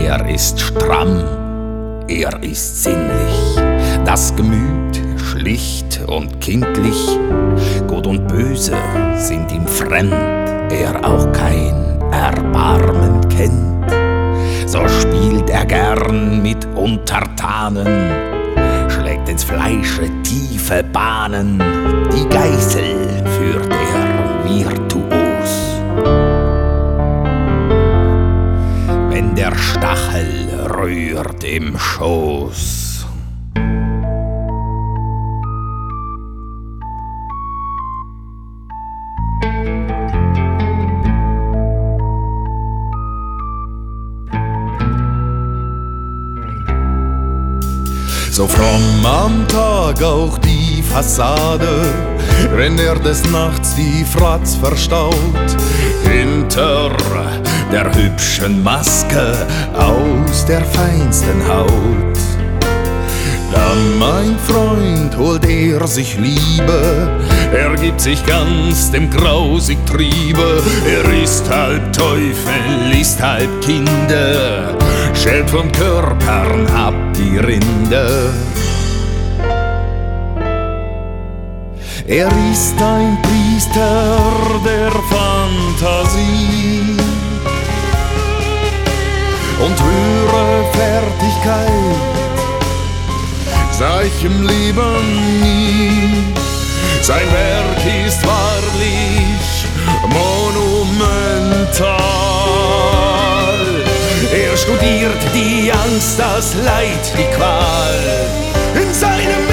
Er ist stramm, er ist sinnlich, das Gemüt schlicht und kindlich. Gut und Böse sind ihm fremd, er auch kein Erbarmen kennt. So spielt er gern mit Untertanen, schlägt ins Fleische tiefe Bahnen, die Geißel führt er virtuos. Wenn der Stachel rührt im Schoß. So fromm am Tag auch die Fassade, wenn er des Nachts die Fratz verstaut. Hinter der hübschen Maske aus der feinsten Haut. Dann, mein Freund, holt er sich Liebe, er gibt sich ganz dem grausig Triebe. Er ist halb Teufel, ist halb Kinder, schält von Körpern ab die Rinde. Er ist ein Priester der Fantasie und höhere Fertigkeit sah ich im Leben nie. Sein Werk ist wahrlich monumental. Er studiert die Angst, das Leid, die Qual in seinem